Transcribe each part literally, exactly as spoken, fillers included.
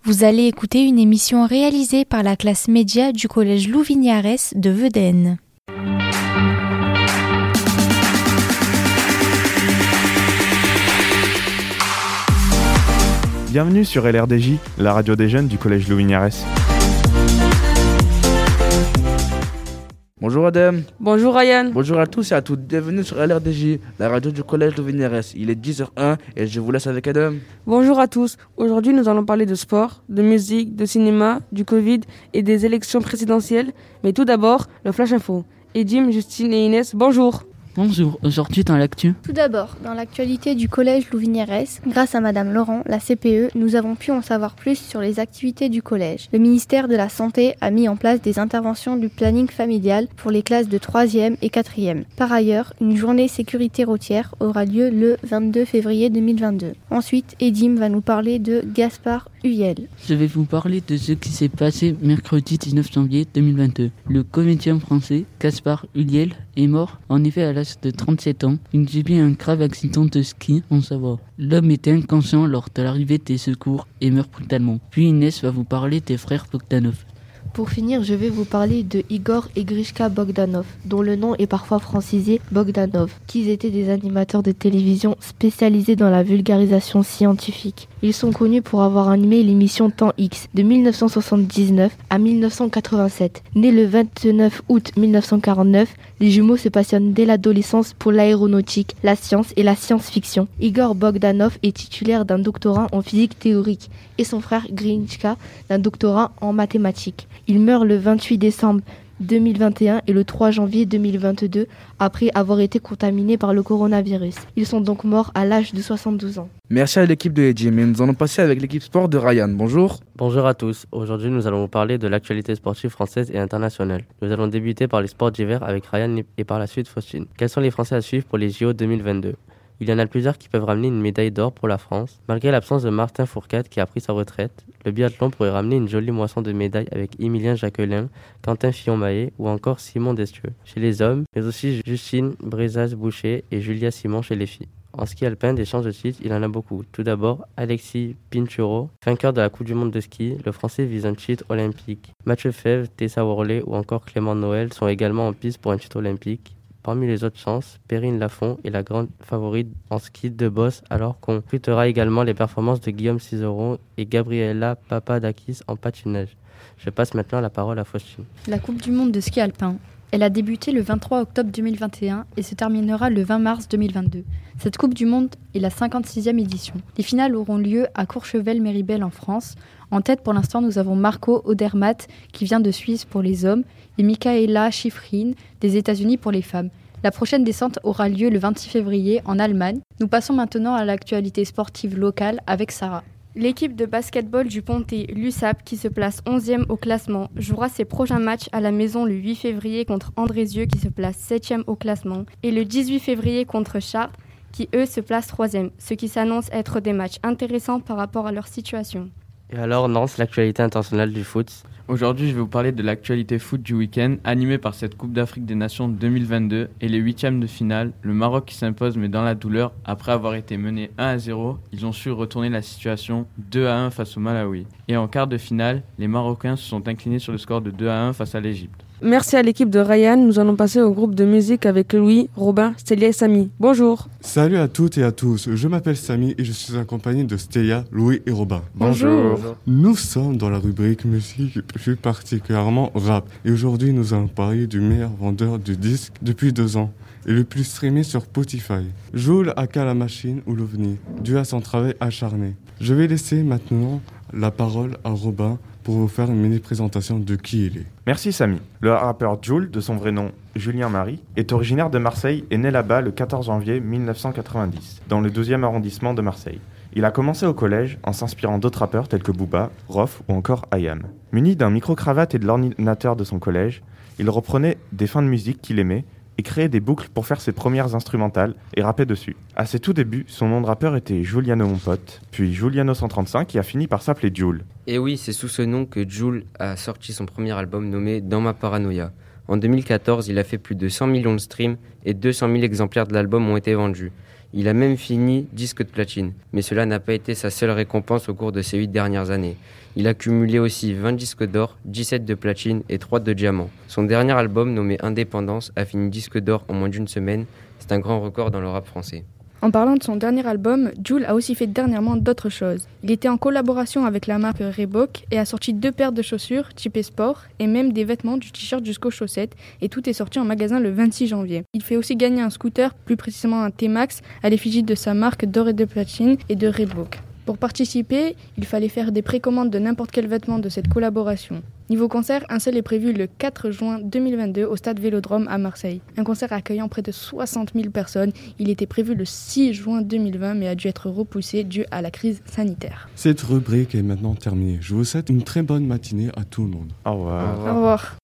Vous allez écouter une émission réalisée par la classe média du collège Louvignares de Vedène. Bienvenue sur L R D J, la radio des jeunes du collège Louvignares. Bonjour Adam. Bonjour Ryan. Bonjour à tous et à toutes. Bienvenue sur L R D J, la radio du collège Louvignares. Il est dix heures un et je vous laisse avec Adam. Bonjour à tous. Aujourd'hui, nous allons parler de sport, de musique, de cinéma, du Covid et des élections présidentielles. Mais tout d'abord, le Flash Info. Edim, Justine et Inès, bonjour. Bonjour, aujourd'hui dans l'actu. Tout d'abord, dans l'actualité du collège Louvignares, grâce à Madame Laurent, la C P E, nous avons pu en savoir plus sur les activités du collège. Le ministère de la Santé a mis en place des interventions du planning familial pour les classes de troisième et quatrième. Par ailleurs, une journée sécurité routière aura lieu le vingt-deux février deux mille vingt-deux. Ensuite, Edim va nous parler de Gaspard Ulliel. Je vais vous parler de ce qui s'est passé mercredi dix-neuf janvier deux mille vingt-deux. Le comédien français Gaspard Ulliel est mort en effet à l'âge de trente-sept ans. Il subit un grave accident de ski en Savoie. L'homme était inconscient lors de l'arrivée des secours et meurt brutalement. Puis Inès va vous parler des frères Bogdanov. Pour finir, je vais vous parler de Igor et Grishka Bogdanov, dont le nom est parfois francisé Bogdanov, qui étaient des animateurs de télévision spécialisés dans la vulgarisation scientifique. Ils sont connus pour avoir animé l'émission Temps X de dix-neuf cent soixante-dix-neuf à dix-neuf cent quatre-vingt-sept. Nés le vingt-neuf août dix-neuf cent quarante-neuf, les jumeaux se passionnent dès l'adolescence pour l'aéronautique, la science et la science-fiction. Igor Bogdanov est titulaire d'un doctorat en physique théorique et son frère Grishka d'un doctorat en mathématiques. Il meurt le vingt-huit décembre deux mille vingt et un et le trois janvier deux mille vingt-deux après avoir été contaminés par le coronavirus. Ils sont donc morts à l'âge de soixante-douze ans. Merci à l'équipe de Edim et nous allons passer avec l'équipe sport de Ryan. Bonjour. Bonjour à tous. Aujourd'hui, nous allons vous parler de l'actualité sportive française et internationale. Nous allons débuter par les sports d'hiver avec Ryan et par la suite Faustine. Quels sont les Français à suivre pour les J O deux mille vingt-deux ? Il y en a plusieurs qui peuvent ramener une médaille d'or pour la France. Malgré l'absence de Martin Fourcade qui a pris sa retraite, le biathlon pourrait ramener une jolie moisson de médailles avec Émilien Jacquelin, Quentin Fillon-Maillet ou encore Simon Destieux chez les hommes, mais aussi Justine Brezaz-Boucher et Julia Simon chez les filles. En ski alpin, des chances de titre, il en a beaucoup. Tout d'abord, Alexis Pinturo, vainqueur de la Coupe du Monde de ski, le Français vise un titre olympique. Mathieu Fèvre, Tessa Worley ou encore Clément Noël sont également en piste pour un titre olympique. Parmi les autres chances, Perrine Lafont est la grande favorite en ski de boss, alors qu'on tweetera également les performances de Guillaume Cizeron et Gabriela Papadakis en patinage. Je passe maintenant la parole à Faustine. La Coupe du Monde de ski alpin. Elle a débuté le vingt-trois octobre deux mille vingt et un et se terminera le vingt mars deux mille vingt-deux. Cette Coupe du Monde est la cinquante-sixième édition. Les finales auront lieu à Courchevel-Méribel en France. En tête, pour l'instant, nous avons Marco Odermatt qui vient de Suisse pour les hommes et Michaela Schifrin des États-Unis pour les femmes. La prochaine descente aura lieu le vingt-six février en Allemagne. Nous passons maintenant à l'actualité sportive locale avec Sarah. L'équipe de basketball du Pontet, l'U S A P, qui se place onzième au classement, jouera ses prochains matchs à la maison le huit février contre Andrézieux qui se place septième au classement et le dix-huit février contre Chartres qui eux se placent troisième, ce qui s'annonce être des matchs intéressants par rapport à leur situation. Et alors Nance, l'actualité internationale du foot. Aujourd'hui, je vais vous parler de l'actualité foot du week-end, animée par cette Coupe d'Afrique des Nations deux mille vingt-deux et les huitièmes de finale. Le Maroc qui s'impose, mais dans la douleur. Après avoir été mené un à zéro, ils ont su retourner la situation deux à un face au Malawi. Et en quart de finale, les Marocains se sont inclinés sur le score de deux à un face à l'Égypte. Merci à l'équipe de Ryan. Nous allons passer au groupe de musique avec Louis, Robin, Stélia et Samy. Bonjour. Salut à toutes et à tous. Je m'appelle Samy et je suis accompagné de Stélia, Louis et Robin. Bonjour. Bonjour. Nous sommes dans la rubrique musique, plus particulièrement rap. Et aujourd'hui, nous allons parler du meilleur vendeur de disques depuis deux ans et le plus streamé sur Spotify. Joule aka La Machine ou l'OVNI, dû à son travail acharné. Je vais laisser maintenant la parole à Robin pour vous faire une mini-présentation de qui il est. Merci Samy. Le rappeur Jul, de son vrai nom Julien Marie, est originaire de Marseille et né là-bas le quatorze janvier dix-neuf cent quatre-vingt-dix, dans le douzième arrondissement de Marseille. Il a commencé au collège en s'inspirant d'autres rappeurs tels que Booba, Rof ou encore I A M. Muni d'un micro-cravate et de l'ordinateur de son collège, il reprenait des fins de musique qu'il aimait et créait des boucles pour faire ses premières instrumentales et rappait dessus. À ses tout débuts, son nom de rappeur était Juliano mon pote, puis Juliano cent trente-cinq qui a fini par s'appeler Jul. Et oui, c'est sous ce nom que Jul a sorti son premier album nommé Dans ma paranoïa. En deux mille quatorze, il a fait plus de cent millions de streams et deux cent mille exemplaires de l'album ont été vendus. Il a même fini disque de platine. Mais cela n'a pas été sa seule récompense au cours de ces huit dernières années. Il a cumulé aussi vingt disques d'or, dix-sept de platine et trois de diamant. Son dernier album, nommé Indépendance, a fini disque d'or en moins d'une semaine. C'est un grand record dans le rap français. En parlant de son dernier album, Jul a aussi fait dernièrement d'autres choses. Il était en collaboration avec la marque Reebok et a sorti deux paires de chaussures typées sport et même des vêtements du t-shirt jusqu'aux chaussettes, et tout est sorti en magasin le vingt-six janvier. Il fait aussi gagner un scooter, plus précisément un T-Max, à l'effigie de sa marque d'or et de platine et de Reebok. Pour participer, il fallait faire des précommandes de n'importe quel vêtement de cette collaboration. Niveau concert, un seul est prévu le quatre juin deux mille vingt-deux au stade Vélodrome à Marseille. Un concert accueillant près de soixante mille personnes. Il était prévu le six juin deux mille vingt mais a dû être repoussé dû à la crise sanitaire. Cette rubrique est maintenant terminée. Je vous souhaite une très bonne matinée à tout le monde. Au revoir. Au revoir. Au revoir.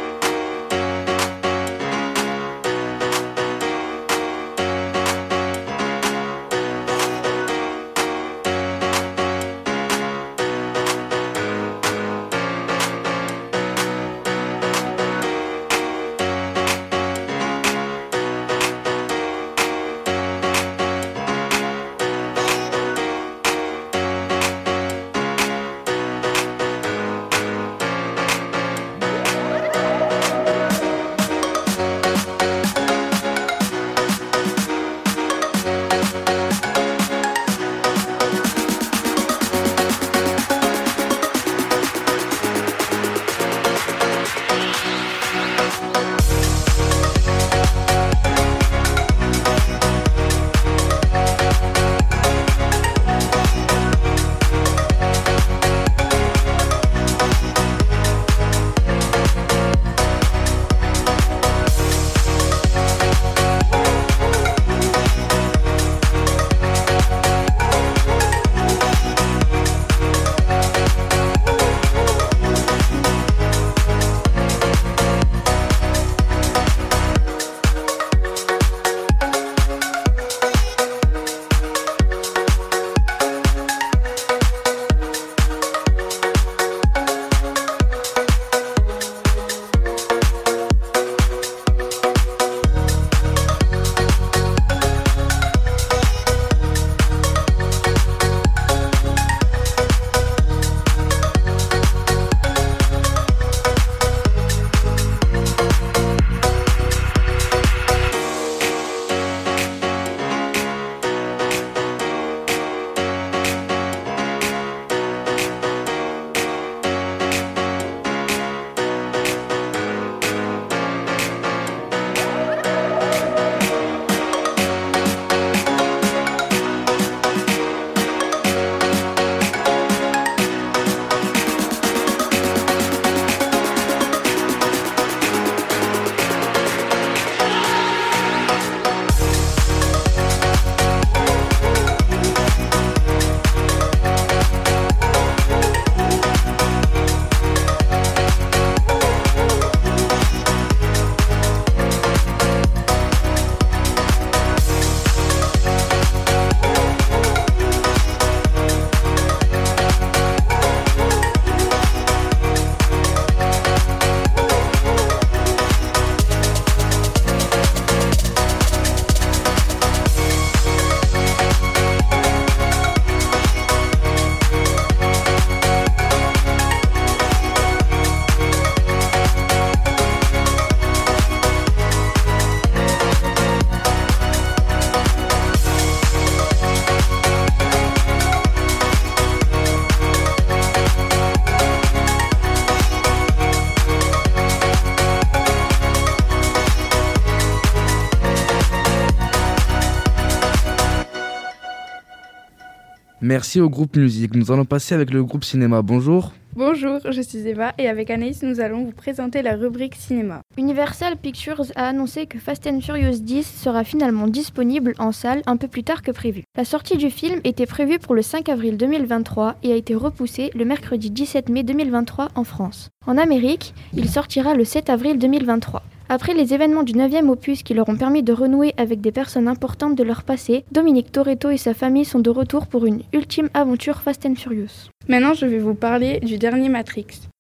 Merci au groupe musique. Nous allons passer avec le groupe cinéma. Bonjour. Bonjour, je suis Eva et avec Anaïs, nous allons vous présenter la rubrique cinéma. Universal Pictures a annoncé que Fast and Furious dix sera finalement disponible en salle un peu plus tard que prévu. La sortie du film était prévue pour le cinq avril deux mille vingt-trois et a été repoussée le mercredi dix-sept mai deux mille vingt-trois en France. En Amérique, il sortira le sept avril deux mille vingt-trois. Après les événements du neuvième opus qui leur ont permis de renouer avec des personnes importantes de leur passé, Dominique Toretto et sa famille sont de retour pour une ultime aventure Fast and Furious. Maintenant, je vais vous parler du dernier Matrix.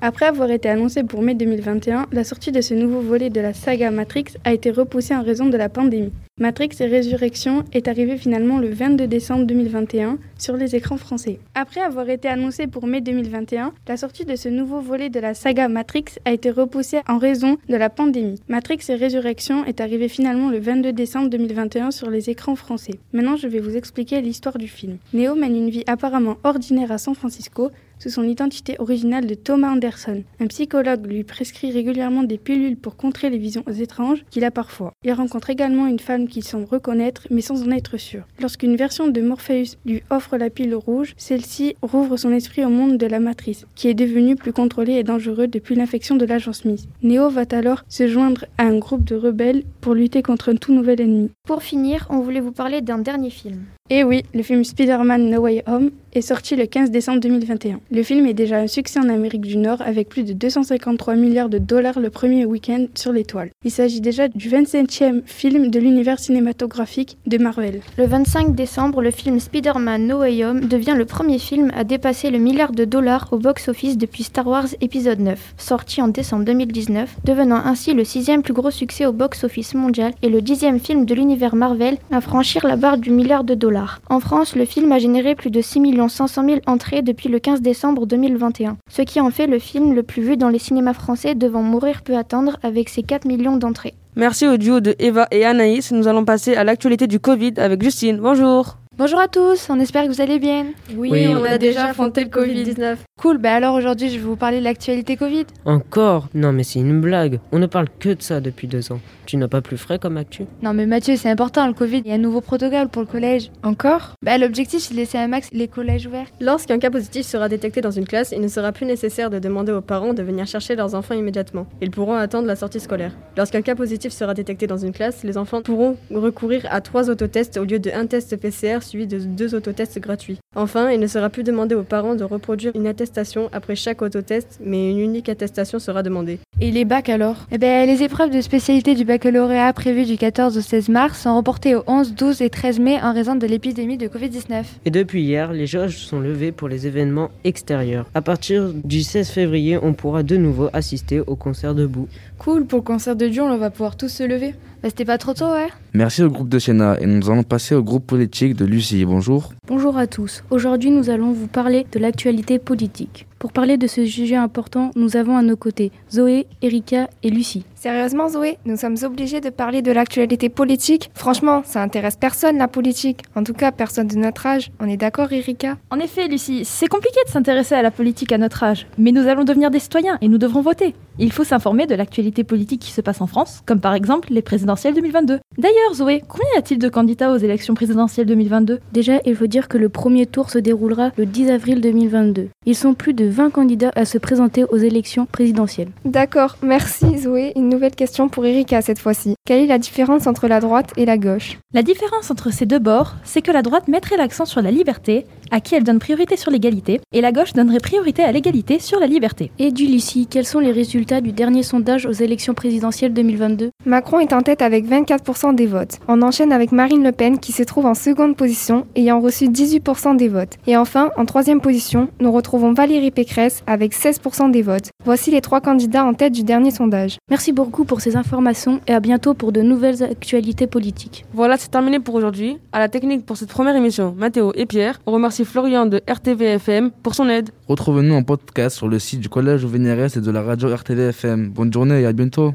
Après avoir été annoncé pour mai deux mille vingt et un, la sortie de ce nouveau volet de la saga Matrix a été repoussée en raison de la pandémie. Matrix et Résurrection est arrivé finalement le vingt-deux décembre deux mille vingt et un sur les écrans français. Après avoir été annoncé pour mai deux mille vingt et un, la sortie de ce nouveau volet de la saga Matrix a été repoussée en raison de la pandémie. Matrix et Résurrection est arrivé finalement le vingt-deux décembre deux mille vingt et un sur les écrans français. Maintenant, je vais vous expliquer l'histoire du film. Neo mène une vie apparemment ordinaire à San Francisco, sous son identité originale de Thomas Anderson. Un psychologue lui prescrit régulièrement des pilules pour contrer les visions étranges qu'il a parfois. Il rencontre également une femme qu'il semble reconnaître, mais sans en être sûr. Lorsqu'une version de Morpheus lui offre la pilule rouge, celle-ci rouvre son esprit au monde de la matrice, qui est devenu plus contrôlé et dangereux depuis l'infection de l'agent Smith. Neo va alors se joindre à un groupe de rebelles pour lutter contre un tout nouvel ennemi. Pour finir, on voulait vous parler d'un dernier film. Et oui, le film Spider-Man No Way Home est sorti le quinze décembre deux mille vingt et un. Le film est déjà un succès en Amérique du Nord avec plus de deux cent cinquante-trois milliards de dollars le premier week-end sur l'étoile. Il s'agit déjà du vingt-septième film de l'univers cinématographique de Marvel. Le vingt-cinq décembre, le film Spider-Man No Way Home devient le premier film à dépasser le milliard de dollars au box-office depuis Star Wars épisode neuf, sorti en décembre deux mille dix-neuf, devenant ainsi le sixième plus gros succès au box-office mondial et le dixième film de l'univers Marvel à franchir la barre du milliard de dollars. En France, le film a généré plus de six millions cinq cent mille entrées depuis le quinze décembre deux mille vingt et un, ce qui en fait le film le plus vu dans les cinémas français devant Mourir peut attendre avec ses quatre millions d'entrées. Merci au duo de Eva et Anaïs. Nous allons passer à l'actualité du Covid avec Justine. Bonjour. Bonjour à tous, on espère que vous allez bien. Oui, oui on, on a, a déjà affronté le covid dix-neuf. Cool, bah alors aujourd'hui je vais vous parler de l'actualité Covid. Encore ? Non mais c'est une blague, on ne parle que de ça depuis deux ans. Tu n'as pas plus frais comme actu ? Non mais Mathieu, c'est important le Covid, il y a un nouveau protocole pour le collège. Encore ? Bah l'objectif c'est de laisser un max les collèges ouverts. Lorsqu'un cas positif sera détecté dans une classe, il ne sera plus nécessaire de demander aux parents de venir chercher leurs enfants immédiatement. Ils pourront attendre la sortie scolaire. Lorsqu'un cas positif sera détecté dans une classe, les enfants pourront recourir à trois autotests au lieu de un test P C R suivi de deux autotests gratuits. Enfin, il ne sera plus demandé aux parents de reproduire une attestation après chaque autotest, mais une unique attestation sera demandée. Et les bacs alors ? Eh ben, les épreuves de spécialité du baccalauréat prévues du quatorze au seize mars sont reportées au onze, douze et treize mai en raison de l'épidémie de covid dix-neuf. Et depuis hier, les jauges sont levées pour les événements extérieurs. À partir du seize février, on pourra de nouveau assister au concert debout. Cool, pour le concert de Dion, on va pouvoir tous se lever. Bah, c'était pas trop tôt, ouais. Merci au groupe de Siena et nous allons passer au groupe politique de Lucie. Bonjour. Bonjour à tous. Aujourd'hui, nous allons vous parler de l'actualité politique. Pour parler de ce sujet important, nous avons à nos côtés Zoé, Erika et Lucie. Sérieusement Zoé, nous sommes obligés de parler de l'actualité politique. Franchement, ça intéresse personne la politique. En tout cas, personne de notre âge. On est d'accord Erika ? En effet Lucie, c'est compliqué de s'intéresser à la politique à notre âge. Mais nous allons devenir des citoyens et nous devrons voter. Il faut s'informer de l'actualité politique qui se passe en France, comme par exemple les présidentielles deux mille vingt-deux. D'ailleurs Zoé, combien y a-t-il de candidats aux élections présidentielles deux mille vingt-deux ? Déjà, il faut dire que le premier tour se déroulera le dix avril deux mille vingt-deux. Ils sont plus de vingt candidats à se présenter aux élections présidentielles. D'accord, merci Zoé. Une nouvelle question pour Erika cette fois-ci. Quelle est la différence entre la droite et la gauche ? La différence entre ces deux bords, c'est que la droite mettrait l'accent sur la liberté, à qui elle donne priorité sur l'égalité, et la gauche donnerait priorité à l'égalité sur la liberté. Et du Lucie, quels sont les résultats du dernier sondage aux élections présidentielles deux mille vingt-deux ? Macron est en tête avec vingt-quatre pour cent des votes. On enchaîne avec Marine Le Pen qui se trouve en seconde position, ayant reçu dix-huit pour cent des votes. Et enfin, en troisième position, nous retrouvons Valérie Pécresse avec seize pour cent des votes. Voici les trois candidats en tête du dernier sondage. Merci beaucoup pour ces informations et à bientôt pour de nouvelles actualités politiques. Voilà, c'est terminé pour aujourd'hui. À la technique pour cette première émission, Mathéo et Pierre. On remercie Florian de R T V F M pour son aide. Retrouvez-nous en podcast sur le site du collège Louvignarès et de la radio R T V F M. Bonne journée et à bientôt.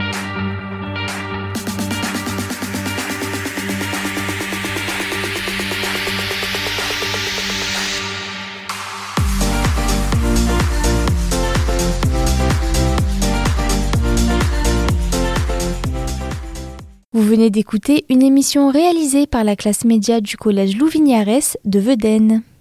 Vous venez d'écouter une émission réalisée par la classe média du collège Louvignarès de Vedène.